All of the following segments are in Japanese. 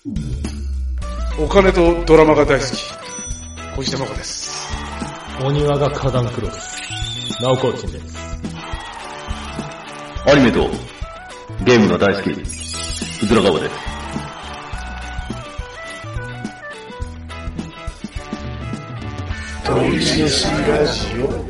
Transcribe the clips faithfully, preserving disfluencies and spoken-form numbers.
お金とドラマが大好き、小石玉子です。 お庭が花壇クロス、ナオコーチンです。 アニメとゲームが大好き、うずらがわです。 トイシシラジオ。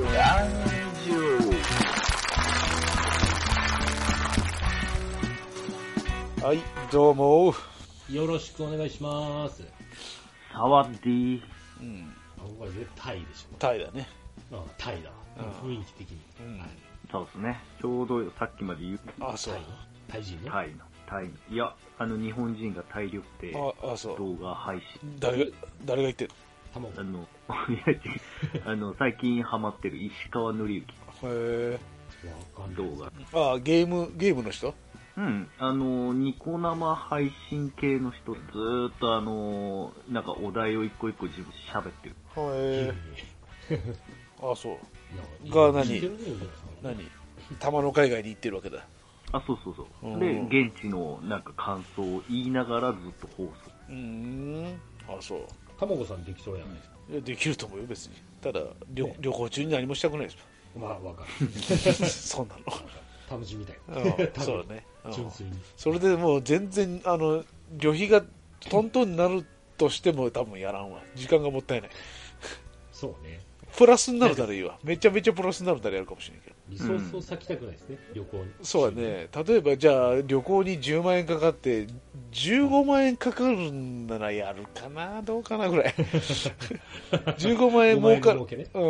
はい、どうも。 よろしくお願いします。 サワディー。 うん。これ絶対タイでしょ。 タイだね。 ああ、タイだ。雰囲気的に。 うん。そうですね。ちょうどさっきまで言う。 あ、そう。 タイ人ね。 タイの。タイの。いや、あの日本人が大量で動画配信。 誰が、誰が言ってるの？あの、いや違う。あの、最近ハマってる石川紀之。 へぇ動画。 あ、ゲーム、ゲームの人？ うん。あの、ニコ生配信系の人、ずーっとあの、なんかお題を一個一個自分喋ってる。 へぇあ、そう。が何何玉の海外に行ってるわけだ。 あ、そうそうそう。で、現地のなんか感想を言いながらずっと放送。 うーん。あ、そう。 たまごさんできそうやないですか。 いや、できると思うよ、別に。ただ、旅、ね、旅行中に何もしたくないですもん。まあ、わかる。 そうなの。 タムジみたいな。そうだね。 純粋に。 それでもう全然、あの、旅費がトントンになるとしても多分やらんわ。時間がもったいない。 そうね。 プラスになるならいいわ。めちゃめちゃプラスになるならやるかもしれないけど。 リソースを割きたくないですね、うん、旅行に。 そうだね。例えばじゃあ旅行にじゅうまんえんかかってじゅうごまんえんかかるんならやるかな、どうかなぐらい。じゅうごまんえん儲かる。ね、うん、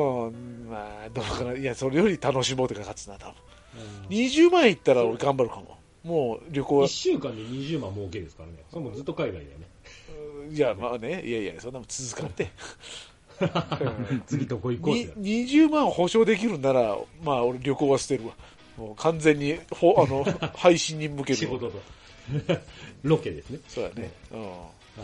まあどうかな。いや、それより楽しもうってかかつな、多分。うん、にじゅうまんえんいったら俺頑張るかも。もう旅行は。 いっしゅうかんでにじゅうまん儲けですからね。それもずっと海外だよね。 いや、まあね。いやいや、そんなもん続かんて。 次どこ行こうってにじゅうまん保証できるなら、まあ俺旅行は捨てるわ。もう完全にほあの配信に向ける。 仕事とロケですね。 そうだね。うん。 はい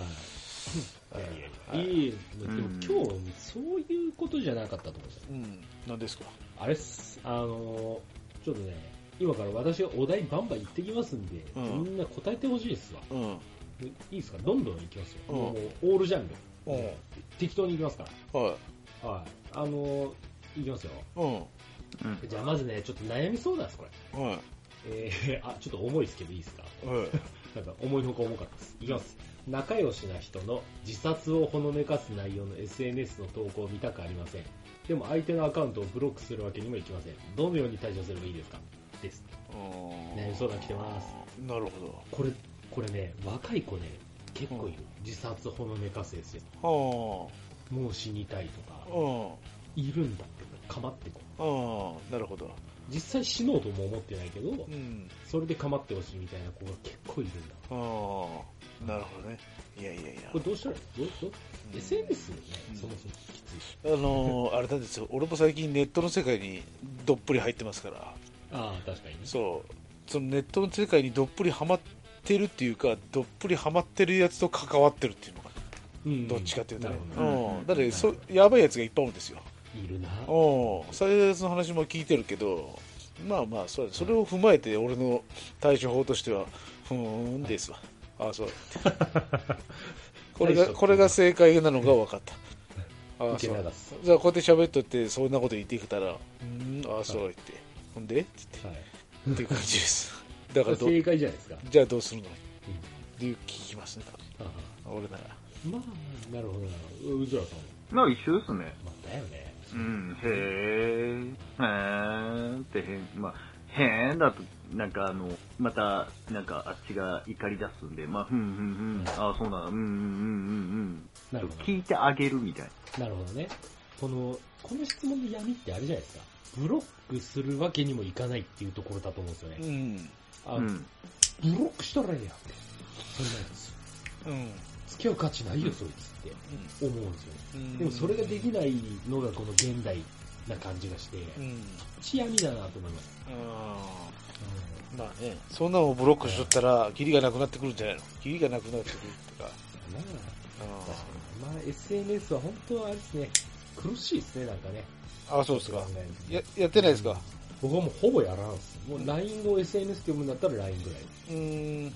。いやいやいや。いい。でも今日そういうことじゃなかったと思うんですよ。 うん。何ですか。 あれっす。あのちょっとね、今から私がお題バンバン言ってきますんで、うん、みんな答えてほしいですわ。うん。いいですか。どんどんいきますよ。うん、もうオールジャンル。うん、適当にいきますから。はい。はい。あのー、いきますよ。うん。じゃあまずね、ちょっと悩み相談です、これ。はい。えー、あ、ちょっと重いですけどいいですか。はい。なんか思いのほか重かったです。いきます。仲良しな人の自殺をほのめかす内容の エスエヌエス の投稿を見たくありません。でも相手のアカウントをブロックするわけにもいきません。どのように対処すればいいですかです。悩み相談来てます。 なるほど。 これ、これね、若い子ね、結構いる、うん、自殺ほのめかすですよ。もう死にたいとか、いるんだってかまってこう。なるほど。 実際死のうとも思ってないけど、うん、それでかまってほしいみたいな子が結構いるんだ。 なるほどね。いやいやいや。 これどうしたらいい？どうどう、うん、エスエヌエス ね、うん、そもそもきつい。 あのー、あれなんですよ。俺も最近ネットの世界にどっぷり入ってますから。ああ、確かにね。 そう。そのネットの世界にどっぷりハマってるっていうか、どっぷりハマってるやつと関わってるっていうのかな。うん、どっちかっていうとね。うん。だってそやばいやつがいっぱいおるんですよ。 いるな。うん。 そういうやつの話も聞いてるけど、まあまあそれそれを踏まえて俺の対処法としてはふーんですわ。はい、ああそう。これがこれが正解なのが分かった。ああそう。じゃあこうやって喋っとってそんなこと言ってきたら、うん、ああそう言って、ほんでって言って、はい、っていう感じです。だから正解じゃないですか。 じゃあどうするの？っていう聞きますね。俺なら。 まあなるほどなるほど。うずらさん。 まあ一緒ですね。 まあだよね。 うん、へー、へーってへん、まあ、へーだと、なんかあの、また、なんかあっちが怒り出すんで、まあ、ふんふんふん、ああ、そうなんだ、うんうんうんうんうん。聞いてあげるみたいな。なるほどね。この、この質問の闇ってあれじゃないですか。ブロックするわけにもいかないっていうところだと思うんですよね。うん。あ、うん、ブロックしたらええやんって。そんなやつ。うん。付き合う価値ないよ、そいつって思うんですよ、うん、でもそれができないのがこの現代な感じがして、うん、ち闇だなと思います。 あ、うん、まあね、そんなのをブロックしとったらキリがなくなってくるんじゃないの？キリがなくなってくるとか。まあ、確かに。まあ エスエヌエス は本当はあれですね、苦しいですね、なんかね。 あ、そうですか。や、やってないですか？ 僕はもうほぼやらんす。もう ライン を エスエヌエス って読むんだったら ライン ぐらい。うーん。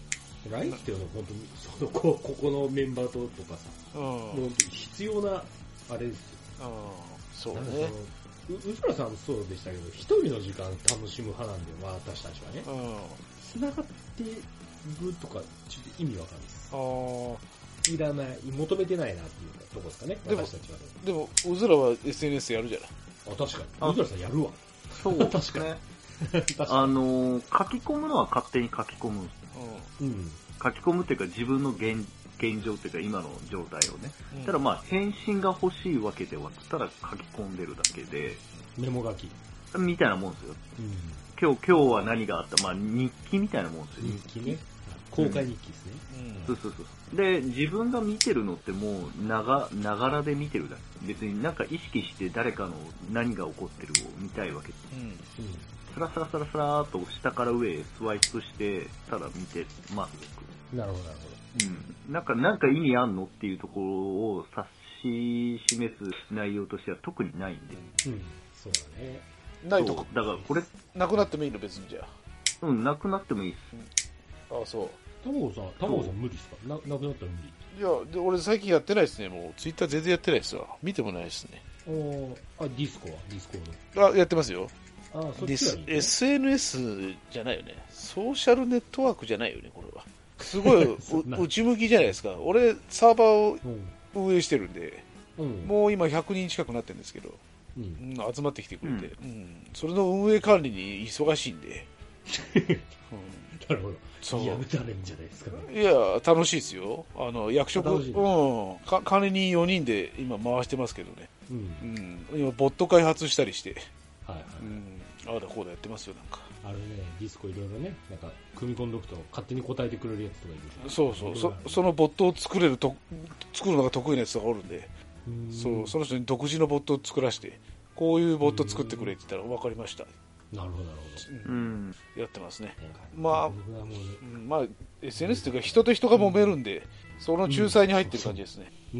ラインっていうのは本当に、そのこ、ここのメンバーととかさ、うん、もう必要な、あれですよ。 そうね。 う、うずらさんもそうでしたけど、一人の時間楽しむ派なんで、私たちはね。うん。繋がってるとか、ちょっと意味わかんないです。あいらない、求めてないなっていうとこですかね、私たちは。 でも、うずらは エスエヌエス やるじゃない。 あ、確かに。うずらさんやるわ。 そう確かに。あのー、書き込むのは勝手に書き込む。うん。書き込むっていうか自分の現、現状っていうか今の状態をね。うん、ただまあ返信が欲しいわけではただ書き込んでるだけで。 メモ書き。 みたいなもんですよ。うん、今日、今日は何があったまあ日記みたいなもんですよ。 日記ね。公開日記ですね。 うん、そうそうそう。で、自分が見てるのってもうなが、ながらで見てるだけ。別になんか意識して誰かの何が起こってるを見たいわけです。うんうんスラスラスラスラーっと下から上へスワイプして、ただ見てます、 僕。なるほど、なるほど。うん。なんか、なんか意味あんのっていうところを指し示す内容としては特にないんで。うん。 そうだね。 ないとこ。 だからこれ。 なくなってもいいの別にじゃあ。うん、なくなってもいいっす。 ああ、そう。 たまごさん、たまごさん無理っすかな、なくなったら無理。 いや、で、俺最近やってないですね。もう、ツイッター全然やってないですわ。見てもないですね。 おあ、ディスコはディスコの。あ、やってますよ。 ああそっちはいいね、 エスエヌエス じゃないよね。ソーシャルネットワークじゃないよね、これは。すごい内向きじゃないですか。俺、サーバーを運営してるんで、うん、もう今ひゃくにん近くなってるんですけど、うん、集まってきてくれて、うんうん、それの運営管理に忙しいんで。 うん、なるほど。そうやめたらいいんじゃないですか、ね。 いや、楽しいですよ。あの、役職、うん、か管理人よにんで今回してますけどね。うん。うん、今、ボット開発したりして。はいはい。うんああだこうだやってますよ、なんか。 あれね、ディスコいろいろね、なんか、組み込んどくと勝手に答えてくれるやつとかいる。 そうそう、そそのボットを作れると、作るのが得意なやつがおるんで、んそう、その人に独自のボットを作らせて、こういうボット作ってくれって言ったら分かりました。 なるほど、なるほど。うん。 やってますね。まあ、まあ、エスエヌエス というか人と人が揉めるんで、その仲裁に入ってる感じですね。 うん、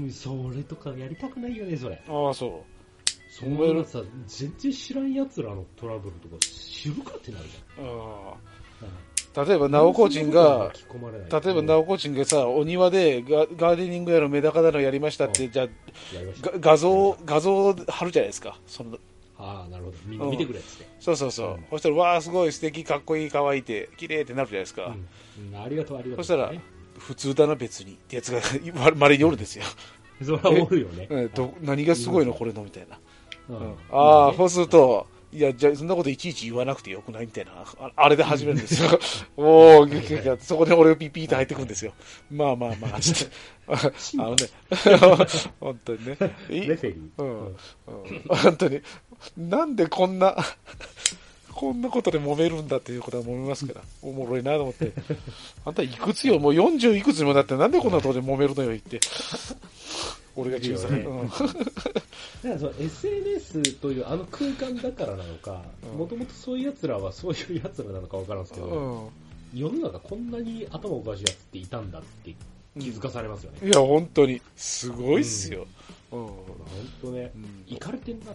ん、それとかやりたくないよね、それ。 ああ、そう。 そんなさ、全然知らん奴らのトラブルとか知るかってなるじゃん。ああ。例えば、ナオコーチンが、例えば、ナオコーチンがさ、お庭でガガーデニングやのメダカだのやりましたって、じゃあ、画像、画像貼るじゃないですか。そのああ、なるほど。みんな見てくれって。 そうそうそう。そしたら、わあ、すごい素敵、かっこいい、かわいいって、綺麗ってなるじゃないですか。 ありがとう、ありがとう。 そしたら、普通だな、別に。ってやつが、まれにおるんですよ。 それはおるよね。 何がすごいの、これの、みたいな。うん、ああ、そうすると、いや、じゃあ、そんなこといちいち言わなくてよくないみたいな、あ, あれで始めるんですよ。おー、そこで俺がピピーと入ってくるんですよ。まあまあまあ、ちょっと、あのね、本当にね。レフェリー、うんうん、本当に、なんでこんな、こんなことで揉めるんだっていうことは揉めますから、おもろいなと思って。あんたいくつよ、もうよんじゅういくつにもなって、なんでこんなところで揉めるのよ、言って。俺が仲裁。うんだからその エスエヌエス というあの空間だからなのか、もともとそういう奴らはそういう奴らなのかわからんすけど、うん、世の中こんなに頭おかしい奴っていたんだって気づかされますよね。 うん、いや、本当に。すごいっすよ。 うん。本当ね、い、うん、かれてんなって。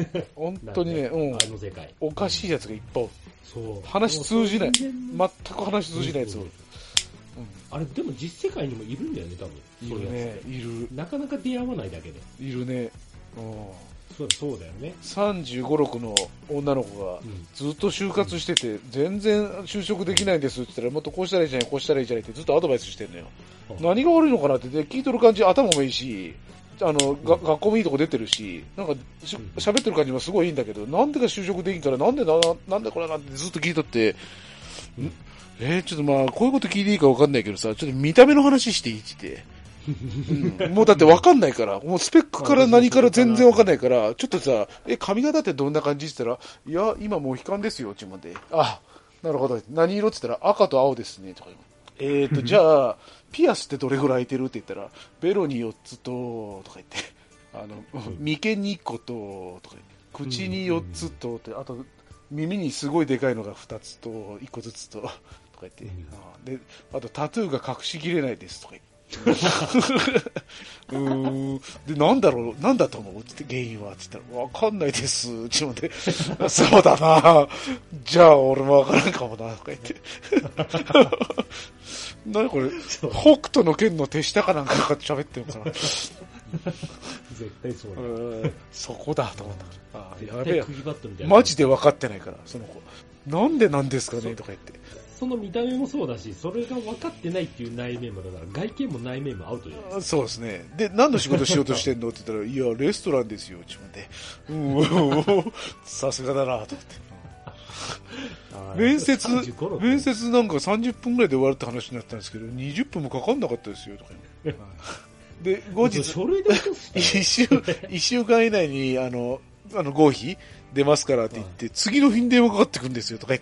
うん、本当にね、うん。 あの世界。 おかしい奴がいっぱい。そう。話通じない。全く話通じない奴を。 うん、あれ、でも実世界にもいるんだよね、多分。 いるね、いる。 なかなか出会わないだけで。 いるね。うん、 そうそうだよね。 さんじゅうご、ろくの女の子がずっと就活してて、うん、全然就職できないんですって言ったら、もっとこうしたらいいじゃない、こうしたらいいじゃないってずっとアドバイスしてるのよ。うん、何が悪いのかなって、で聞いとる感じ、頭もいいし、あの、うん、が学校もいいとこ出てるし、なんかしゃべってる感じもすごいいいんだけど、なんでか就職できんから、なんでな、なんでこれなんてずっと聞いとって、うん、えー、ちょっとまあ、こういうこと聞いていいかわかんないけどさ、ちょっと見た目の話していいって。うん、もうだって分かんないから、もうスペックから何から全然分かんないから、ちょっとさ、え、髪型ってどんな感じって言ったら、いや、今もう悲観ですよ、ちまで。あ、なるほど。何色って言ったら、赤と青ですね、とか言う。えーと、じゃあ、ピアスってどれぐらい開いてるって言ったら、ベロによっつと、とか言って、あの、眉間にいっこと、とか言って、口によっつと、って、あと、耳にすごいでかいのがふたつと、いっこずつと、とか言って、で、あとタトゥーが隠しきれないです、とか言って。うーんで、なんだろう、なんだと思うって原因はって言ったら、わかんないです。ちょっと待って、そうだな。じゃあ、俺もわからんかもな、とか言って。 何これ、北斗の剣の手下かなんかかって喋ってるのかな。 絶対そうだ。 うんそこだと思った。あやべえ。 ママジで分かってないから、その子。なんでなんですかねとか言って。 その見た目もそうだし、それが分かってないっていう内面もだから、外見も内面もアウトじゃないですか。 そうですね。で、何の仕事しようとしてんのって言ったら、いや、レストランですよ、自分で。うん、さすがだなと思って。面接、面接なんかさんじゅっぷんぐらいで終わるって話になったんですけど、にじゅっぷんもかかんなかったですよ、とか。で、後日、 書類で一週、一週間以内に、あの、あの、合否出ますからって言って、はい、次の日に電話かかってくるんですよ、とか言って。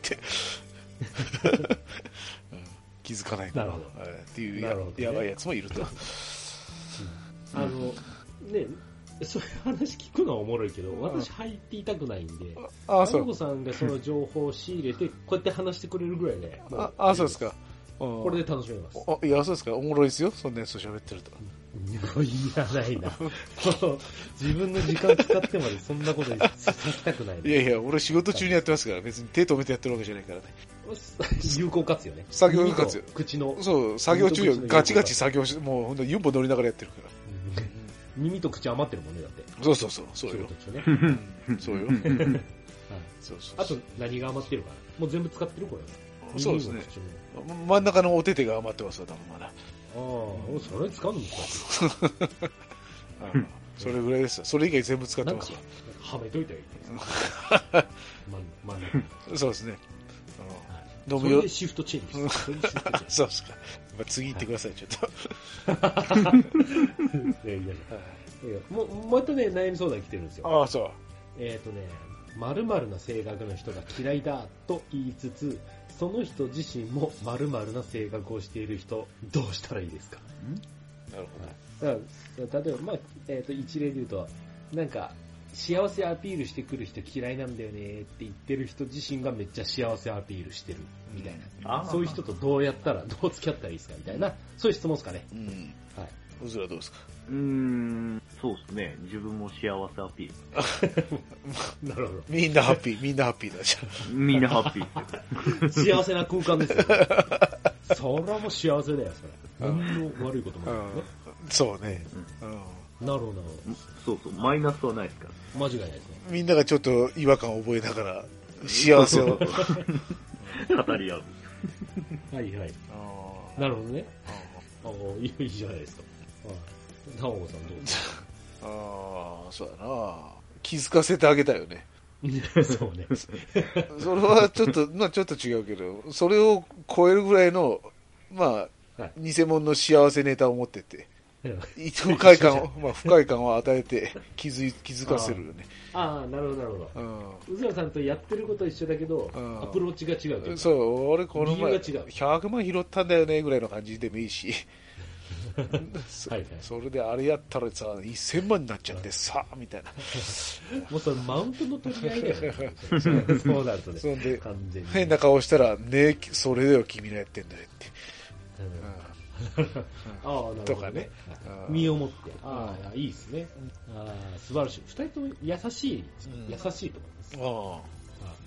気づかないからっていう や,、ね、やばいやつもいると、うん、 あのねそういう話聞くのはおもろいけど、私入っていたくないんで、ああ、そう。子さんがその情報を仕入れてこうやって話してくれるぐらいで、 ああ、そうですか。 これで楽しめます。 あいや、そうですか。おもろいですよ。そんなやつと喋ってると。 いやないな。自分の時間使ってまでそんなことさせたくない。 いやいや、俺仕事中にやってますから、別に手止めてやってるわけじゃないからね。 有効活用ね。 作業活用。 口の。 そう、作業中ガチガチ作業し、もうほんとユンボ乗りながらやってるから。 耳と口余ってるもんね、だって。 そうそうそう、そうよ。 ね、 そうよ。 そうそう。あと何が余ってるかな。もう全部使ってるこれ。そうですね。真ん中のお手手が余ってますわ、多分まだ。ああ、それ使うんですか。 それぐらいですよ。それ以外全部使ってますわ。 はめといたらいい。真ん中。 そうですね。 飲むよ。それでシフトチェンジ。 そうですか。次行ってください、ちょっと。いやいやもう、もう一つね、悩み相談来てるんですよ。 ああ、そう。 えっとね、〇〇な性格の人が嫌いだと言いつつ、その人自身も〇〇な性格をしている人、どうしたらいいですか？ なるほど。 だから例えば、まあ、えっと、一例で言うと、なんか、幸せアピールしてくる人嫌いなんだよねって言ってる人自身がめっちゃ幸せアピールしてるみたいな、うん、そういう人とどうやったらどう付き合ったらいいですかみたいな、そういう質問ですかね。うん、 はい。うずらどうですか？ うーん、そうですね。自分も幸せアピール。なるほど。 みんなハッピー、みんなハッピーだじゃん。みんなハッピー。幸せな空間ですよ、ね。そりゃもう幸せだよ、それ。何の悪いこともないね。 そうね。 うんうんなるほど、なるほど。 そうそう、マイナスはないですから。 間違いないですね。 みんながちょっと違和感を覚えながら、幸せを。 語り合う。 はいはい。なるほどね。ああ、いいじゃないですか。タオコさんどうですか？ ああ、そうだな。気づかせてあげたよね。 そうね。 それはちょっと、まあちょっと違うけど、それを超えるぐらいの、まあ、はい、偽物の幸せネタを持ってて。不快感を、まあ、不快感を与えて気づい気づかせるよね。 ああ、なるほど、なるほど。うん。うずらさんとやってることは一緒だけど、アプローチが違うけど。 そう、俺この前、ひゃくまん拾ったんだよね、ぐらいの感じでもいいし。そ, はいはい、それであれやったらさ、せんまんになっちゃってさ、みたいな。 もうそれマウントの取り合いだよね。そうなるとね。 そんで、変な顔したら、ねそれだよ、君のやってんだよって。うんああ、 とかね。 身をもって。ああ、いいですね。ああ、素晴らしい。二人とも優しい、優しいと思います。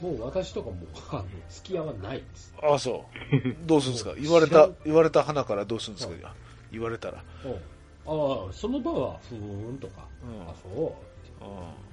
もう私とかも、あの、付き合わないです。 ああ、そう。どうするんですか？言われた、言われた花からどうするんですか？言われたら。ああ、その場は、ふーんとか、あ、そう。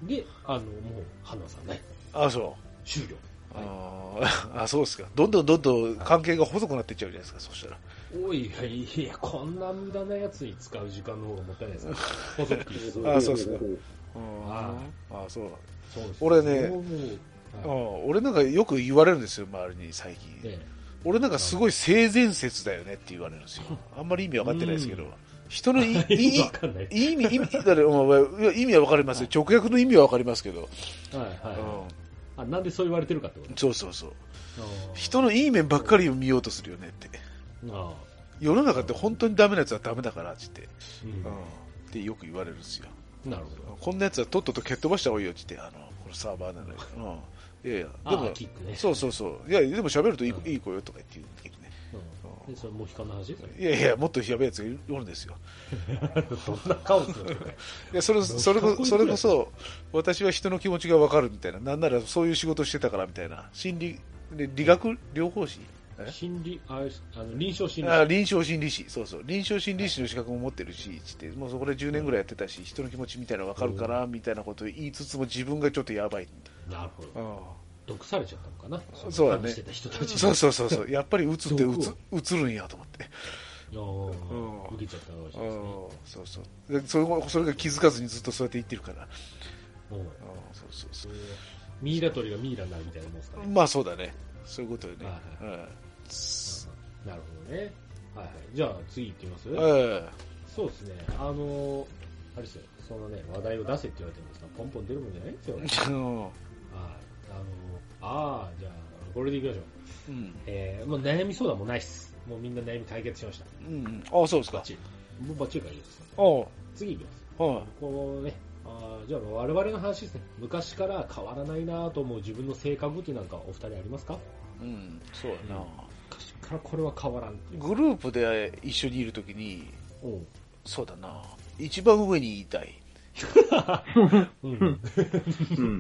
で、あの、もう、話さない。 ああ、そう。 終了。 ああ、そうですか。どんどんどんどん関係が細くなっていっちゃうじゃないですか、そしたら。 おい、いや、こんな無駄なやつに使う時間の方がもったいないですか。細くする。ああ、そうですか。ああ、そう。俺ね、俺なんかよく言われるんですよ、周りに最近。俺なんかすごい性善説だよねって言われるんですよ。あんまり意味わかってないですけど。人の意味、意味、意味、だ意味はわかりますよ。直訳の意味はわかりますけど。はいはい。 あ、なんでそう言われてるかってこと？ そうそうそう。人のいい面ばっかりを見ようとするよねって。あ世の中って本当にダメなやつはダメだからって言って、うんうん、ってよく言われるんですよ。なるほど。こんなやつはとっとと蹴っ飛ばした方がいいよって言って、あの、このサーバーなんだけど、うん、いやいや、でも、ね、そうそうそう。いや、でも喋るといい、うん、いい子よとか言って言うね。 うん、でそれモヒカンの話？いやいや、もっとやべえやつがいるんですよ。 どんなカオスのいや、それ、それこ、それこそ、私は人の気持ちがわかるみたいな、なんならそういう仕事してたからみたいな、心理、で理学療法士心理、ああの臨床心理士。あ臨床心理士。そうそう。臨床心理士の資格も持ってるし、つって、もうそこでじゅうねんぐらいやってたし、人の気持ちみたいなの分かるから、みたいなことを言いつつも自分がちょっとやばい。 なるほど。毒されちゃったのかな。 そうだね。 してた人たちそうそうそうそう。やっぱりうつってうつ、うつるんやと思って。 ああ、受けちゃったかもしれないですね。 そうそう。でそれそれが気づかずにずっとそうやって言ってるから。 うん。 そうそうそう。 ミイラ取りがミイラになるみたいなもんですかね。 まあそうだね。そういうことよね。 はいはい、うん、なるほどね。はいはい。じゃあ次行ってみます？ ええ。 そうですね。あのー、あれですよ。そのね、話題を出せって言われてるんですが、ポンポン出るもんじゃないですよ。はい。あのー、ああ、じゃあ、これでいきましょう。うん。えー、もう悩み相談もないっす。もうみんな悩み解決しました。 うん。ああ、そうですか。 バッチリ。もうバッチリからいいですか、ね。 ああ。 次行きます。 はい。 このね、あじゃあ我々の話ですね。昔から変わらないなと思う自分の性格ってなんかお二人ありますか？ うん、そうやな。 昔からこれは変わらん。 グループで一緒にいるときに、そうだな。一番上に言いたい。うん、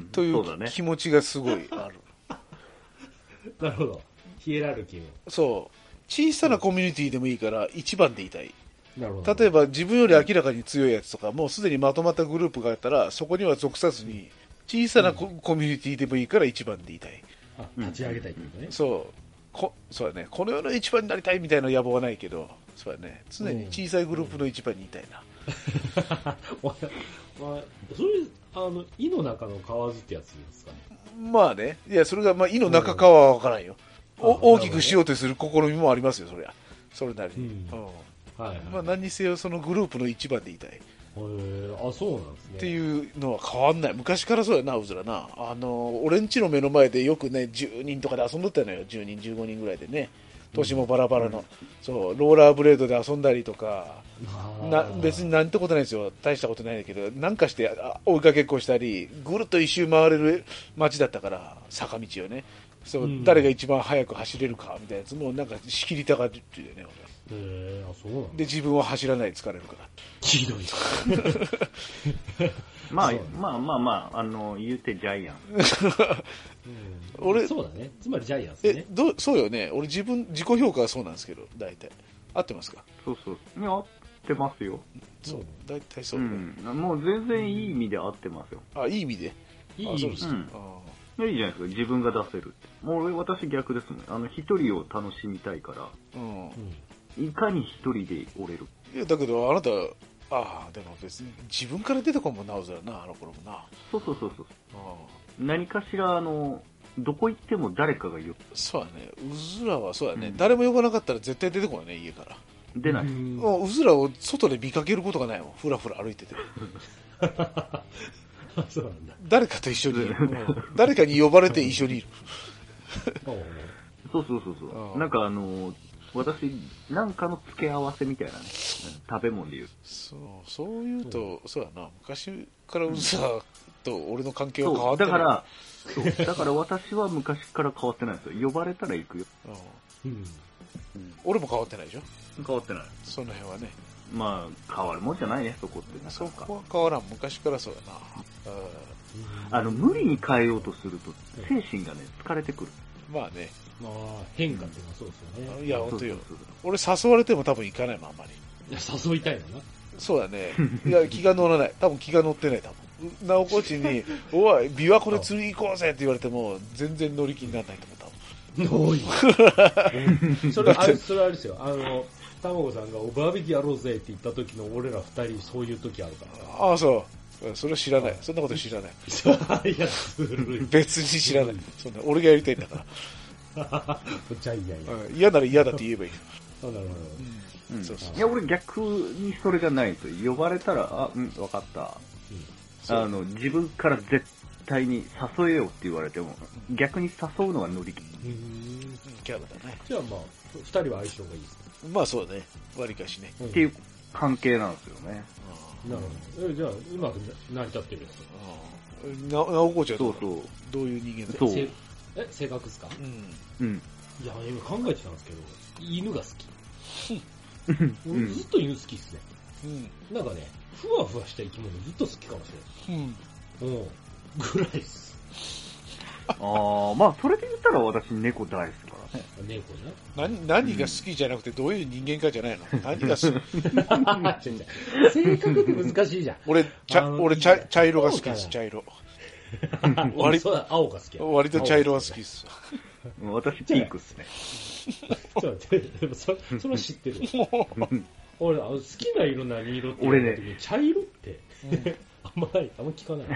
という気持ちがすごいある。 なるほど。ヒエラルキーも。 そう。小さなコミュニティでもいいから一番でいたい。 なるほど。 例えば自分より明らかに強いやつとか、もうすでにまとまったグループがあったら、そこには属さずに、小さなコミュニティでもいいから一番でいたい。 あ、立ち上げたいってことね。 そう。こ、そうだね。この世の一番になりたいみたいな野望はないけど、そうだね。常に小さいグループの一番にいたいな。 まあ、それ、あの、井の中の蛙ってやつですかね。 まあね。いや、それが、まあ、井の中かはわからんよ。お大きくしようとする試みもありますよ、そりゃ。それなりに。うん。はいはい、まあ何にせよそのグループの一番でいたい。へあ、そうなんですね。 っていうのは変わんない。昔からそうやな、うずらな。あの、俺ん家の目の前でよくね、じゅうにんとかで遊んどったのよ。じゅうにん、じゅうごにんぐらいでね。年もバラバラの。うん、そう、ローラーブレードで遊んだりとか。な別になんてことないですよ。大したことないんだけど、なんかして追いかけっこしたり、ぐるっと一周回れる街だったから、坂道をね。そう、うん、誰が一番速く走れるかみたいなやつもなんか仕切りたがっていうね、俺。 へー、あ、そうなんだ。 で、自分は走らないで疲れるから。 ひどい。 まあ、まあまあまあ、あの、言うてジャイアン。 うん、俺、そうだね。つまりジャイアンですね。 え、どう、そうよね。俺自分、自己評価はそうなんですけど、大体。合ってますか？ そうそう。いや、合ってますよ。 そう、大体そう、 うん。もう全然いい意味で合ってますよ。 あ、いい意味で。 いい意味で。 うん。 あいいじゃないですか、自分が出せるって。もう俺、私逆ですもん。あの、一人を楽しみたいから。うん。いかに一人で折れる。 いや、だけど、あなた、ああ、でも別に自分から出てこんもんな、うずらな、あの頃もな。 そうそうそうそう。何かしら、あの、どこ行っても誰かが呼ぶ。 そうだね。うずらはそうだね、うん。誰も呼ばなかったら絶対出てこないね、家から。 出ない。 もううずらを外で見かけることがないもん。ふらふら歩いてて。 そうなんだ。 誰かと一緒にいる。誰かに呼ばれて一緒にいる。 そうそうそうそう。なんかあの、私、なんかの付け合わせみたいなね。食べ物で言う。 そう、そう言うと、そうやな。昔からうずらと俺の関係は変わってない。 だから、そう。だから私は昔から変わってないんですよ。呼ばれたら行くよ。 うん。うん。俺も変わってないでしょ？ 変わってない。 その辺はね。 まあ、変わるもんじゃないね、そこって。 そこは変わらん。昔からそうやな。あの、無理に変えようとすると、精神がね、疲れてくる。 まあね。 まあ、変化っていうのはそうですよね。 いや、ほんとよ。俺誘われても多分行かないもん、あんまり。 いや、誘いたいのな。 そうだね。いや、気が乗らない。多分気が乗ってない、多分。なおこちに、おい、琵琶湖で釣り行こうぜって言われても、全然乗り気にならないと思う、多分。 おい。それ、あれ、それあれですよ。あの、たまごさんがバーベキューやろうぜって言った時の俺ら二人、そういう時あるから。 ああ、そう。それは知らない。そんなこと知らない。 いや、ずるい。 別に知らない。そんな、俺がやりたいんだから。 じゃあいやいや。 嫌なら嫌だって言えばいい。 なるほど。 うん、そうそういや、俺逆にそれがないと。呼ばれたら、あ、うん、わかった、うん。あの、自分から絶対に誘えよって言われても、逆に誘うのが乗り気。 うん、キャラだね。 じゃあまあ、二人は相性がいいですね。 まあそうね。割りかしね、 うん。っていう関係なんですよね。 なるほど。え、じゃあ、うまく成り立ってるやつ。な、なおこちゃんそうそう。 どういう人間だそう。え、性格ですか？ うん。うん。 いや、今考えてたんですけど、犬が好き。俺ずっと犬好きっすね。うん。なんかね、ふわふわした生き物ずっと好きかもしれない。うん。うん。ぐらいっす。 ああ、まあ、それで言ったら私猫大好きか猫な。何、何が好きじゃなくてどういう人間かじゃないの？何が好き性格って難しいじゃん。 俺、茶、俺茶、茶色が好きです、茶色。 割と、青が好き。 割と茶色が好きです。 私ピンクっすね。 ちょっと待って、でもそ、それは知ってる。俺、好きな色何色って言われた時に、茶色って、あんまない、あんま聞かない。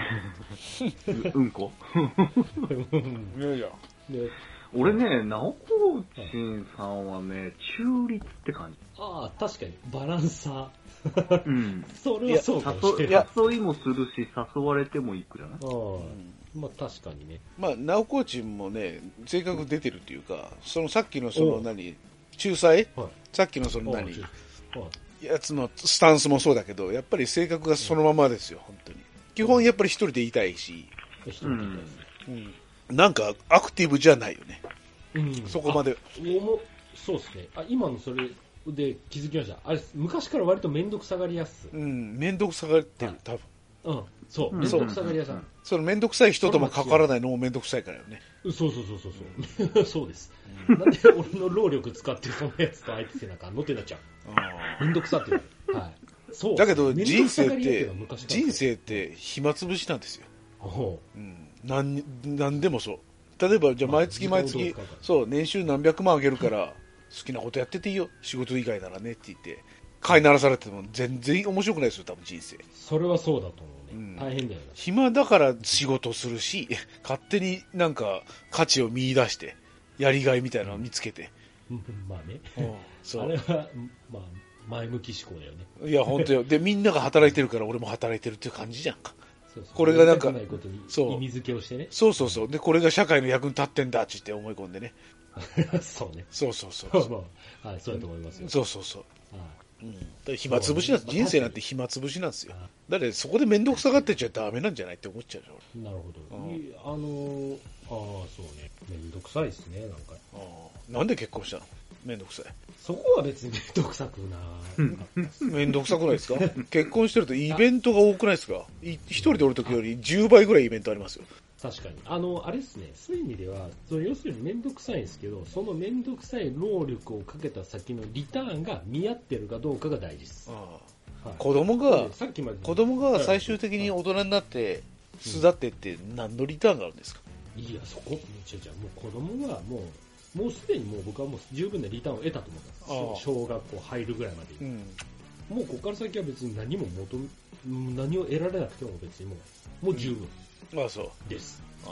うんこいやいや。 俺ね、直子ちんさんはね、中立って感じ。 ああ、確かに、バランサー。うん。 それはそうかもしれない。誘いもするし、誘われてもいくじゃない？ ああ、まあ確かにね。 まあ、直子ちんもね、性格出てるっていうか、そのさっきのその何、仲裁、はい、さっきのその何、やつのスタンスもそうだけど、やっぱり性格がそのままですよ、本当に。基本やっぱり一人でいたいし、 一人でいたいです。 うん、なんかアクティブじゃないよね。 うん、 そこまで。 そうですね。あ、今のそれで気づきました。あれ、昔から割と面倒くさがりやす。 うん、面倒くさがってる、多分。 うん、そう、面倒くさがり屋さん。 その面倒くさい人とも関わらないのも面倒くさいからよね。 そうそうそうそうそう。そうです。なんで俺の労力使ってそのやつと相手せなあかんのってなっちゃう。面倒くさって言われる。はい。そう。 だけど人生って、人生って暇つぶしなんですよ。うん。なん、なんでもそう。例えば、じゃあ毎月毎月、そう、年収何百万あげるから、好きなことやってていいよ。仕事以外ならねって言って、飼いならされても全然面白くないですよ、多分人生。 それはそうだと思うね。うん、大変だよね。 暇だから仕事するし、勝手になんか価値を見出して、やりがいみたいなのを見つけて。 うん、まあね。 そう。 あれは、まあ、前向き思考だよね。 いや、本当よ。で、みんなが働いてるから俺も働いてるっていう感じじゃんか。 そうそう、 これがなんか、 そう。意味付けをしてね。 そうそうそう。で、これが社会の役に立ってんだってって思い込んでね。 そうね。 そうそうそう。 まあ、はい、そうだと思いますよ。 そうそうそう。うん、だ暇つぶしなんです。人生なんて暇つぶしなんですよ。だってそこで面倒くさがってちゃダメなんじゃないって思っちゃうじゃん。なるほど。うん、あのー、ああ、そうね。面倒くさいですね、なんか。 あなんで結婚したの？面倒くさい。 そこは別に面倒くさくな面倒くさくないですか？結婚してるとイベントが多くないですか？一人でおるときよりじゅうばいぐらいイベントありますよ。 確かに。あの、あれですね、そういう意味では、その要するに面倒くさいんですけど、その面倒くさい労力をかけた先のリターンが見合ってるかどうかが大事です。ああ、はい、子供が、さっきまで子供が最終的に大人になって巣立ってって何のリターンがあるんですか？ いや、そこ、違う違う、もう子供はもう、もうすでにもう僕はもう十分なリターンを得たと思います。小学校入るぐらいまでに。うん、もうここから先は別に何も求め、何を得られなくても別にもう、もう十分。うん、ああ、そう。です。はい、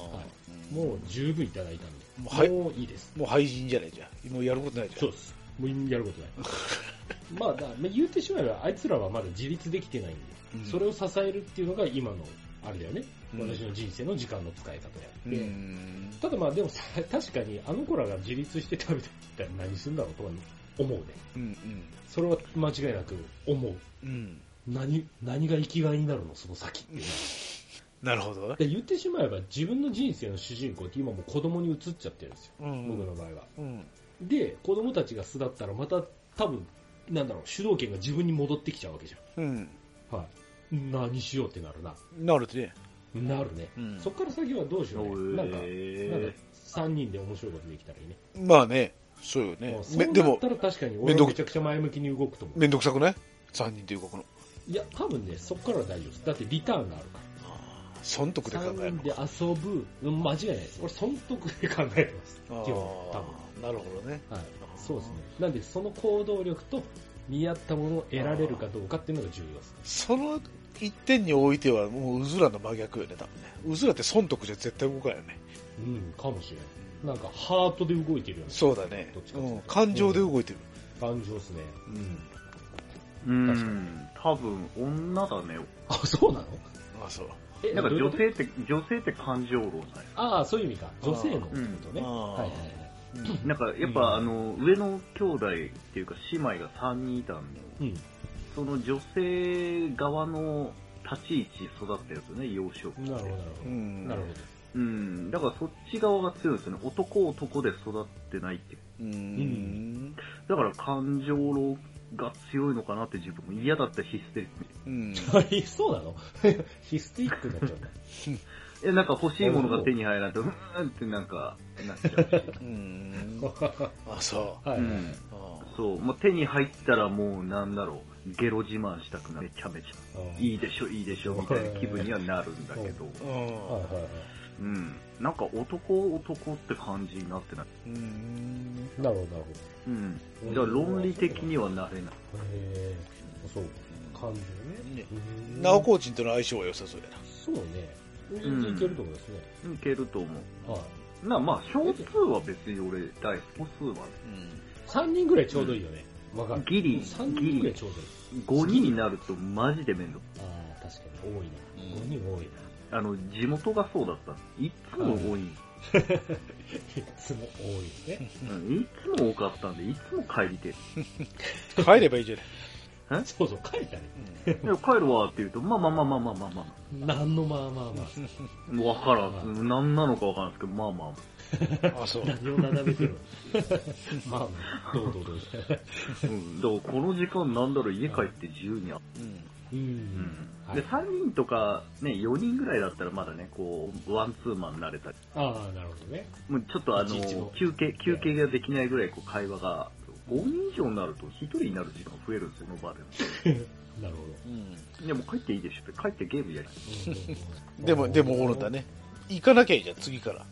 もう十分いただいたんで。もう、はい、もういいです。 もう廃人じゃないじゃん。もうやることないじゃん。 そうです。もうやることない。まあ、だまあ、言ってしまえば、あいつらはまだ自立できてないんで、うん、それを支えるっていうのが今の、あれだよね。うん、私の人生の時間の使い方であって。うん、ただまあでも確かにあの子らが自立して食べたら何するんだろうとは思うね。うんうん、それは間違いなく思う。うん、何、何が生きがいになるのその先っていう。 なるほど。 で言ってしまえば自分の人生の主人公って今もう子供に移っちゃってるんですよ。うんうん、僕の場合は、うん。で、子供たちが巣立ったらまた多分、なんだろう、主導権が自分に戻ってきちゃうわけじゃん。うん。はい。何しようってなるな。 なるってね。 なるね、うん。そっから先はどうしようね。なんか、なんかさんにんで面白いことできたらいいね。 まあね、そうよね。 そうだったら確かに俺はめちゃくちゃ前向きに動くと思う。 めんどくさくない ?さん 人で動くの。 いや、多分ね、そっからは大丈夫です。だってリターンがあるから。 損得で考えるの。さんにんで遊ぶ、間違いないです。俺損得で考えてます。基本、多分。 なるほどね。 はい。そうですね。なんで、その行動力と見合ったものを得られるかどうかっていうのが重要です、ね。 その一点においては、もううずらの真逆よね、多分ね。うずらって損得じゃ絶対動かないよね。 うん、かもしれない。なんか、ハートで動いてるよね。 そうだね。どっちかうん、感情で動いてる。 うん、感情ですね。 うん。確かに。多分、女だね。 あ、そうなの？ あ、そう。 え、なんか女性って、女性って感情論ない。 ああ、そういう意味か。女性のことね。うん、はいはいはい。 なんか、やっぱ、うん、あの、上の兄弟っていうか、姉妹がさんにんいたんで、うん、その女性側の立ち位置育ったやつね、幼少期。 なるほど、なるほど。なるほど。 うん。だからそっち側が強いですよね。男男で育ってないっていう。うん。だから感情論が強いのかなって自分も嫌だったヒステリック。 うん。そうなのヒステリックになっちゃうんだ。 え、なんか欲しいものが手に入らないと、うーんってなんか、なっちゃうし。 うん。あ、そう。 はい、うん。そう。もう手に入ったらもうなんだろう。ゲロ自慢したくなる。めちゃめちゃ。いいでしょ、いいでしょ、みたいな気分にはなるんだけど。うん。なんか男、男って感じになってない。 うん。なるほど、なるほど。 うん。じゃあ論理的にはなれない。へえ。そう。感情ね。 ナオコーチンとの相性は良さそうやな。 そうね。全然いけると思いますね。 いけると思う。はい。な、まあ、少数は別に俺大好き。少数はね。 さんにんぐらいちょうどいいよね。わかる。 ギリ、 さんにんぐらいちょうどいい。 ごにんになるとマジで面倒。 ああ、確かに多いな。ごにん多いな。あの、地元がそうだった。いつも多い。 いつも多いですね。 いつも多かったんで、いつも帰りてる。帰ればいいじゃない。 そうそう、帰ったね。 いや帰るわって言うと、まあまあまあまあまあまあまあ。 何のまあまあまあ。わからん。何なのかわからんですけど、まあまあ。あ、そう。 何を斜めてるまあまあ、どうどうどう。 うん。だからこの時間なんだろう、家帰って自由にある。 うん。うん。 で、さんにんとか、ね、よにんぐらいだったらまだね、こう、ワンツーマンになれたり。 ああ、なるほどね。 もうちょっとあの、休憩、休憩ができないぐらい、こう、会話が、ごにん以上になるとひとりになる時間が増えるんですよ、その場で。 なるほど。 うん。いや、もう帰っていいでしょって、帰ってゲームやり。 でも、でも、おるんだね。行かなきゃいいじゃん、次から。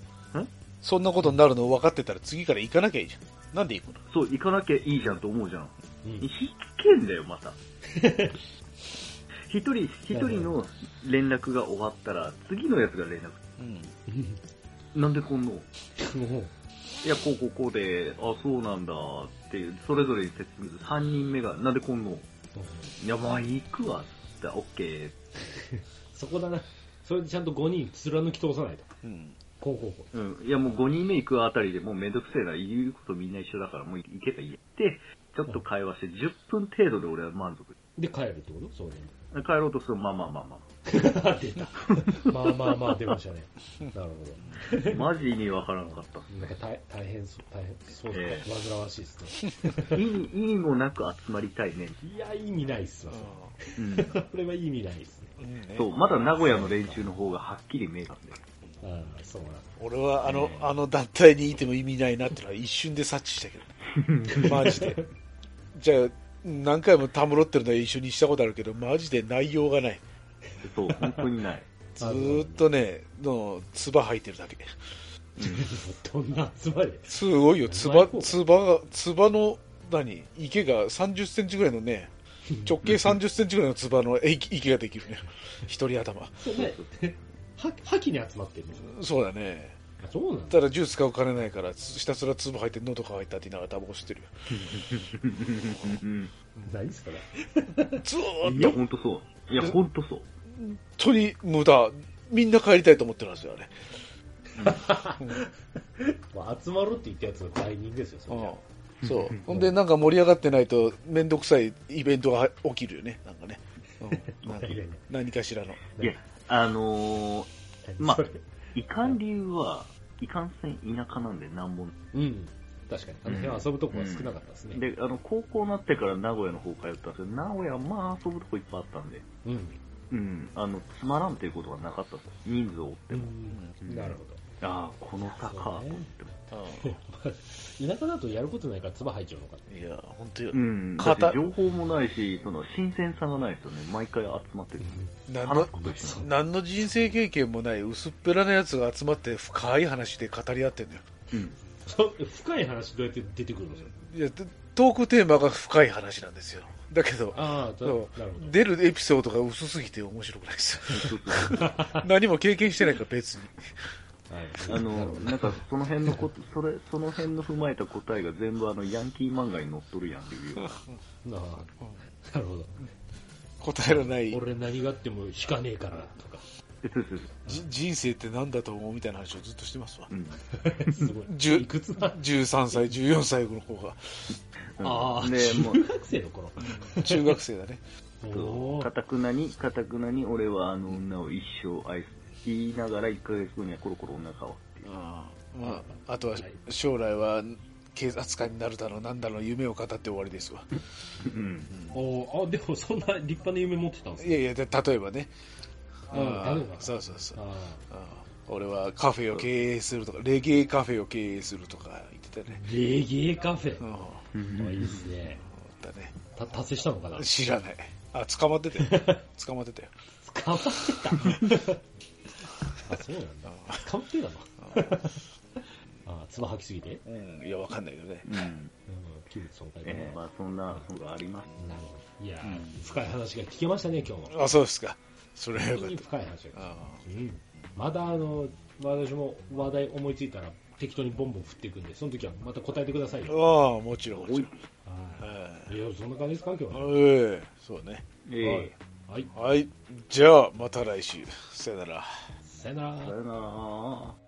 んそんなことになるの分かってたら次から行かなきゃいいじゃん。なんで行くの？ そう、行かなきゃいいじゃんと思うじゃん。うん、引けんだよ、また。一人、一人の連絡が終わったら、次のやつが連絡。うん。なんでこんのいや、こうこうこうで、あ、そうなんだっていう、それぞれに説明する。さんにんめが、なんでこんのいや、まあ行くわ、って、オッケー。 そこだな。それでちゃんとごにん貫き通さないと。うん。こうこうこう。うん。いや、もうごにんめ行くあたりでもうめんどくせえな。言うことみんな一緒だから、もう行けばいい。で、ちょっと会話してじゅっぷん程度で俺は満足。 で、帰るってことそうね。 帰ろうとするまあまあまあまあ。 出た。まあまあまあ出ましたね。なるほど。マジ意味わからなかった。 なんか大大変そう、大変そうですね。煩わしいですね。意味、意味もなく集まりたいね。 いや、意味ないっすわ。うん。これは意味ないっすね。 そう、まだ名古屋の連中の方がはっきり見えたんで。 ああ、そうなん俺はあの、あの団体にいても意味ないなってのは一瞬で察知したけど。マジで。じゃあ、何回もたむろってるのは一緒にしたことあるけど、マジで内容がない。 そう、本当にない。 ずーっとね、の、唾吐いてるだけ。 どんな唾で？ すごいよ、唾、唾が、唾の、何、池がさんじゅっセンチぐらいのね、直径さんじゅっセンチぐらいの唾の池ができるね。一人頭。 そうね。覇気に集まってるの？そうだね。 そうなんだ。 ただジュース買う金ないから、ひたすら粒入って喉乾いたって言いながらタバコ吸ってるよ。 何それずーっと。 いや、ほんとそう。いや、ほんとそう。 本当に無駄。みんな帰りたいと思ってるんですよ、あれ。 まあ、集まるって言ったやつが罪人ですよ、それ。 そう。ほんで、なんか盛り上がってないと、めんどくさいイベントが起きるよね、なんかね。うん、なんか何かしらの。 いや、あのー、まあ、いかん理由は、いかんせん田舎なんでなんも。 うん。確かに。あの辺は遊ぶとこは少なかったですね。 うん、で、あの、高校になってから名古屋の方通ったんですけど、名古屋はまあ遊ぶとこいっぱいあったんで。うん。うん。あの、つまらんっていうことはなかったと。人数を追っても。 うん、なるほど。 ああ、この差か、と思っても。田舎だとやることないから唾吐いちゃうのか。 いや、本当よ。 うん。だって情報もないし、その、新鮮さがないですよね。毎回集まってる。 何の、何の人生経験もない薄っぺらなやつが集まって深い話で語り合ってんだよ。 うん。深い話どうやって出てくるんですか？ いや、トークテーマが深い話なんですよ。だけど、 ああ、なるほど。 出るエピソードが薄すぎて面白くないですよ。何も経験してないから別に。 あの、なんかその辺のこと、それ、その辺の踏まえた答えが全部あのヤンキー漫画に載っとるやんっていうような。 なるほど。 答えのない。 俺何があっても引かねえからとか。 人生って何だと思うみたいな話をずっとしてますわ。うん、 すごい。いくつだ ? じゅうさんさい、じゅうよんさいの方が。 ああ、中学生の頃。 中学生だね。 かたくなに、かたくなに俺はあの女を一生愛す。言いながらいっかげつごにはコロコロ女変わっていう。 ああ、まあ、あとは将来は警察官になるだろう、なんだろう、夢を語って終わりですわ。 うん。おあ、でもそんな立派な夢持ってたんですか？ いやいや、例えばね。 うん、 あそうそうそう。俺はカフェを経営するとか、レゲエカフェを経営するとか言ってたね。 レゲエカフェ、 うん、 いいですね。 だね。 た達成したのかな。 知らない。あ、捕まってたよ。捕まってたよ。 捕まってた。あ、そうなんだ。捕まってたの。あ、つば吐きすぎて。 うん、いや、わかんないけどね。 うん。 器物損壊かね。まあ、そんなのがあります。 いや、深い話が聞けましたね、今日も。 あ、そうですか。それはよかった。 深い話が。うん。まだ、あの、私も話題思いついたら、適当にボンボン振っていくんで、その時はまた答えてくださいよ。 ああ、もちろん。はい。 いや、そんな感じですか、今日は。 ええ、そうね。 ええ。はい。 はい。じゃあ、また来週。さよなら。 さよなら。 さよなら。